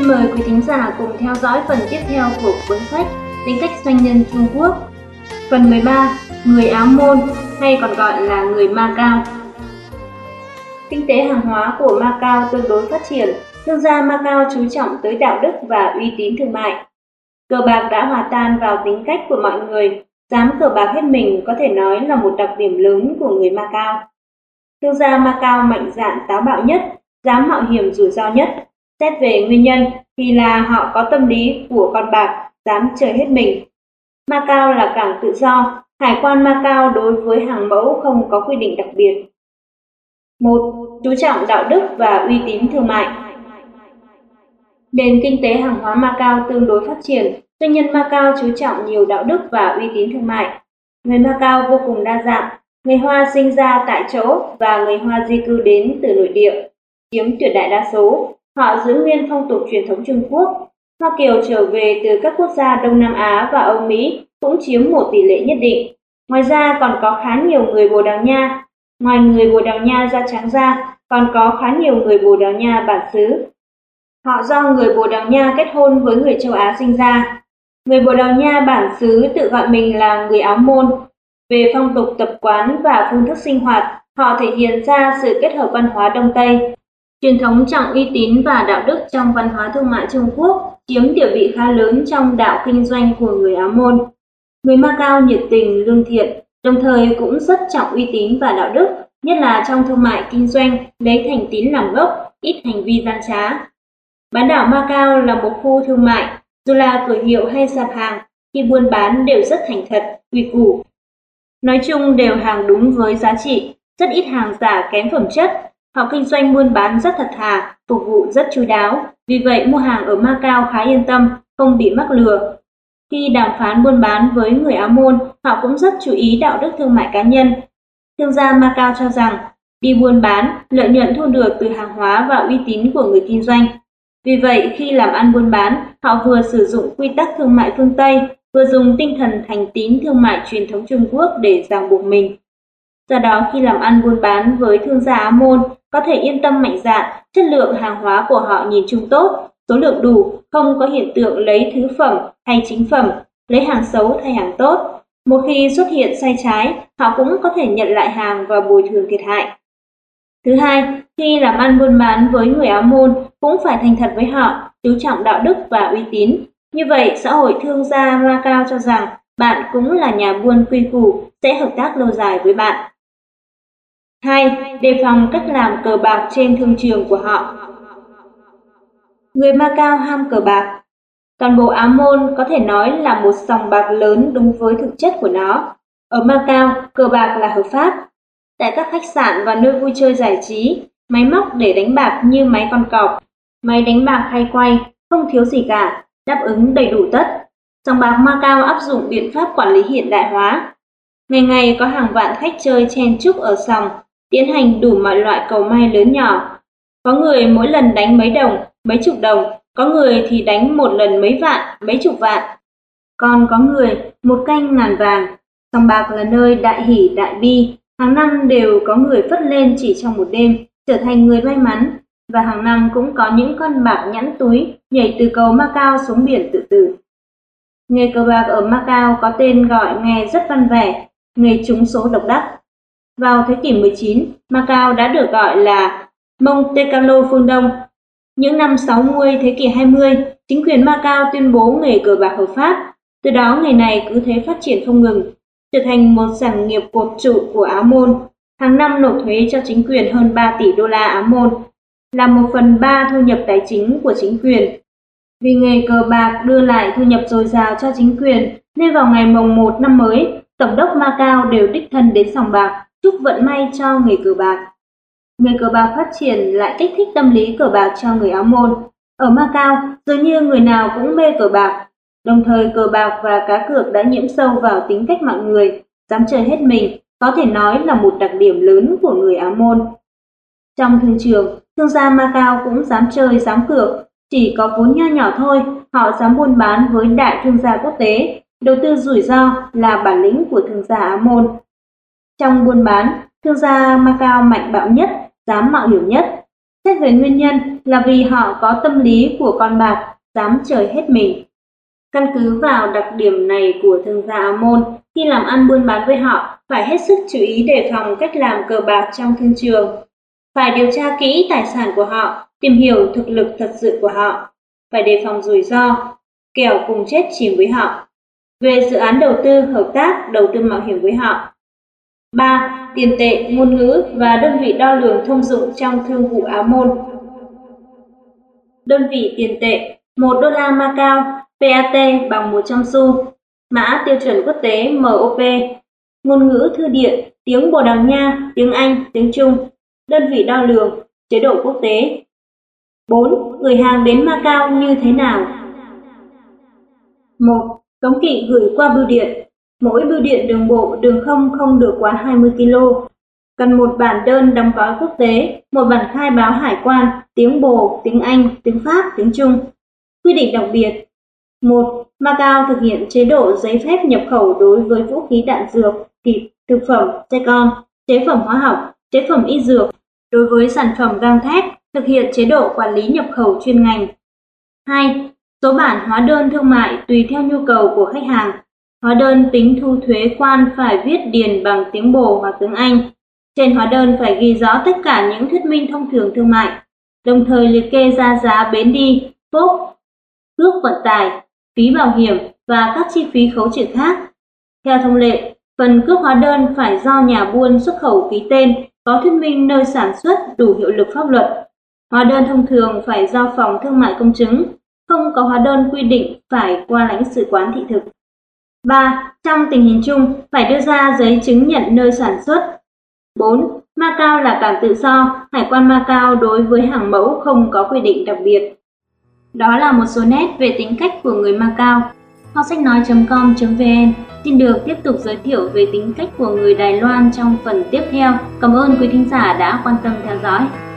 mời quý thính giả cùng theo dõi phần tiếp theo của cuốn sách Tính cách doanh nhân Trung Quốc. Phần 13. Người áo môn hay còn gọi là người Macau. Kinh tế hàng hóa của Macau tương đối phát triển, thương gia Macau chú trọng tới đạo đức và uy tín thương mại. Cờ bạc đã hòa tan vào tính cách của mọi người, dám cờ bạc hết mình có thể nói là một đặc điểm lớn của người Macau. Thương gia Macau mạnh dạn táo bạo nhất, dám mạo hiểm rủi ro nhất. Xét về nguyên nhân thì là họ có tâm lý của con bạc, dám chơi hết mình. Macau là cảng tự do, hải quan Macau đối với hàng mẫu không có quy định đặc biệt. 1. Chú trọng đạo đức và uy tín thương mại. Nền kinh tế hàng hóa Macau tương đối phát triển, doanh nhân Macau chú trọng nhiều đạo đức và uy tín thương mại. Người Macau vô cùng đa dạng, người Hoa sinh ra tại chỗ và người Hoa di cư đến từ nội địa, chiếm tuyệt đại đa số. Họ giữ nguyên phong tục truyền thống Trung Quốc. Hoa Kiều trở về từ các quốc gia Đông Nam Á và Âu Mỹ cũng chiếm một tỷ lệ nhất định. Ngoài ra còn có khá nhiều người Bồ Đào Nha. Ngoài người Bồ Đào Nha da trắng ra, còn có khá nhiều người Bồ Đào Nha bản xứ. Họ do người Bồ Đào Nha kết hôn với người châu Á sinh ra. Người Bồ Đào Nha bản xứ tự gọi mình là người áo môn. Về phong tục tập quán và phương thức sinh hoạt, họ thể hiện ra sự kết hợp văn hóa Đông Tây. Truyền thống trọng uy tín và đạo đức trong văn hóa thương mại Trung Quốc chiếm địa vị khá lớn trong đạo kinh doanh của người áo môn. Người Macau nhiệt tình, lương thiện, đồng thời cũng rất trọng uy tín và đạo đức, nhất là trong thương mại kinh doanh, lấy thành tín làm gốc, ít hành vi gian trá. Bán đảo Macau là một khu thương mại, dù là cửa hiệu hay sạp hàng, khi buôn bán đều rất thành thật, quy củ. Nói chung đều hàng đúng với giá trị, rất ít hàng giả kém phẩm chất. Họ kinh doanh buôn bán rất thật thà, phục vụ rất chu đáo, vì vậy mua hàng ở Macau khá yên tâm, không bị mắc lừa. Khi đàm phán buôn bán với người áo môn, họ cũng rất chú ý đạo đức thương mại cá nhân. Thương gia Macau cho rằng, đi buôn bán, lợi nhuận thu được từ hàng hóa và uy tín của người kinh doanh. Vì vậy, khi làm ăn buôn bán, họ vừa sử dụng quy tắc thương mại phương Tây, vừa dùng tinh thần thành tín thương mại truyền thống Trung Quốc để ràng buộc mình. Do đó, khi làm ăn buôn bán với thương gia áo môn, có thể yên tâm mạnh dạn, chất lượng hàng hóa của họ nhìn chung tốt, số lượng đủ, không có hiện tượng lấy thứ phẩm hay chính phẩm, lấy hàng xấu thay hàng tốt. Một khi xuất hiện sai trái, họ cũng có thể nhận lại hàng và bồi thường thiệt hại. Thứ hai, khi làm ăn buôn bán với người áo môn, cũng phải thành thật với họ, chú trọng đạo đức và uy tín. Như vậy, xã hội thương gia Macau cho rằng bạn cũng là nhà buôn quy củ, sẽ hợp tác lâu dài với bạn. 2. Đề phòng cách làm cờ bạc trên thương trường của họ. Người Macau ham cờ bạc. Toàn bộ áo môn có thể nói là một sòng bạc lớn đúng với thực chất của nó. Ở Macau, cờ bạc là hợp pháp. Tại các khách sạn và nơi vui chơi giải trí, máy móc để đánh bạc như máy con cọp, máy đánh bạc hay quay, không thiếu gì cả, đáp ứng đầy đủ tất. Sòng bạc Macau áp dụng biện pháp quản lý hiện đại hóa. Ngày ngày có hàng vạn khách chơi chen chúc ở sòng, tiến hành đủ mọi loại cầu may lớn nhỏ. Có người mỗi lần đánh mấy đồng, mấy chục đồng, có người thì đánh một lần mấy vạn, mấy chục vạn. Còn có người một canh ngàn vàng. Sòng bạc là nơi đại hỷ đại bi, hàng năm đều có người phất lên chỉ trong một đêm, trở thành người may mắn. Và hàng năm cũng có những con bạc nhẵn túi nhảy từ cầu Macau xuống biển tự tử. Nghề cờ bạc ở Macau có tên gọi nghe rất văn vẻ, nghề trúng số độc đắc. Vào thế kỷ 19, Macau đã được gọi là Monte Carlo phương Đông. Những năm 60 thế kỷ 20, chính quyền Macau tuyên bố nghề cờ bạc hợp pháp. Từ đó nghề này cứ thế phát triển không ngừng, trở thành một sản nghiệp cột trụ của áo môn. Hàng năm nộp thuế cho chính quyền hơn 3 tỷ đô la áo môn, là 1/3 thu nhập tài chính của chính quyền. Vì nghề cờ bạc đưa lại thu nhập dồi dào cho chính quyền, nên vào ngày mồng 1 năm mới, Tổng đốc Macau đều đích thân đến sòng bạc, chúc vận may cho nghề cờ bạc. Nghề cờ bạc phát triển lại kích thích tâm lý cờ bạc cho người áo môn. Ở Macau, dường như người nào cũng mê cờ bạc. Đồng thời cờ bạc và cá cược đã nhiễm sâu vào tính cách mọi người, dám chơi hết mình, có thể nói là một đặc điểm lớn của người áo môn. Trong thương trường, thương gia Macau cũng dám chơi, dám cược. Chỉ có vốn nho nhỏ thôi, họ dám buôn bán với đại thương gia quốc tế. Đầu tư rủi ro là bản lĩnh của thương gia áo môn. Trong buôn bán, thương gia Macau mạnh bạo nhất, dám mạo hiểm nhất. Xét về nguyên nhân là vì họ có tâm lý của con bạc, dám chơi hết mình. Căn cứ vào đặc điểm này của thương gia Áo Môn, khi làm ăn buôn bán với họ, phải hết sức chú ý đề phòng cách làm cờ bạc trong thương trường. Phải điều tra kỹ tài sản của họ, tìm hiểu thực lực thật sự của họ. Phải đề phòng rủi ro, kẻo cùng chết chìm với họ. Về dự án đầu tư, hợp tác, đầu tư mạo hiểm với họ. 3. Tiền tệ, ngôn ngữ và đơn vị đo lường thông dụng trong thương vụ Áo Môn. Đơn vị tiền tệ: 1 đô la Macao, PAT bằng 100 xu. Mã tiêu chuẩn quốc tế MOP. Ngôn ngữ thư điện: tiếng Bồ Đào Nha, tiếng Anh, tiếng Trung. Đơn vị đo lường: chế độ quốc tế. 4. Gửi hàng đến Macao như thế nào? 1. Cấm kỵ gửi qua bưu điện. Mỗi bưu điện đường bộ, đường không không được quá 20 km. Cần một bản đơn đóng gói quốc tế, một bản khai báo hải quan, tiếng Bồ, tiếng Anh, tiếng Pháp, tiếng Trung. Quy định đặc biệt: 1. Macao thực hiện chế độ giấy phép nhập khẩu đối với vũ khí đạn dược, thịt, thực phẩm, xe con, chế phẩm hóa học, chế phẩm y dược. Đối với sản phẩm gang thép, thực hiện chế độ quản lý nhập khẩu chuyên ngành. 2. Số bản hóa đơn thương mại tùy theo nhu cầu của khách hàng. Hóa đơn tính thu thuế quan phải viết điền bằng tiếng Bồ hoặc tiếng Anh. Trên hóa đơn phải ghi rõ tất cả những thuyết minh thông thường thương mại, đồng thời liệt kê ra giá bến đi, phốp, cước vận tải, phí bảo hiểm và các chi phí khấu trừ khác. Theo thông lệ, phần cước hóa đơn phải do nhà buôn xuất khẩu ký tên, có thuyết minh nơi sản xuất đủ hiệu lực pháp luật. Hóa đơn thông thường phải do phòng thương mại công chứng, không có hóa đơn quy định phải qua lãnh sự quán thị thực. 3. Trong tình hình chung, phải đưa ra giấy chứng nhận nơi sản xuất. 4. Macao là cảng tự do, Hải quan Macao đối với hàng mẫu không có quy định đặc biệt. Đó là một số nét về tính cách của người Macao. Học sách nói.com.vn xin được tiếp tục giới thiệu về tính cách của người Đài Loan trong phần tiếp theo. Cảm ơn quý thính giả đã quan tâm theo dõi.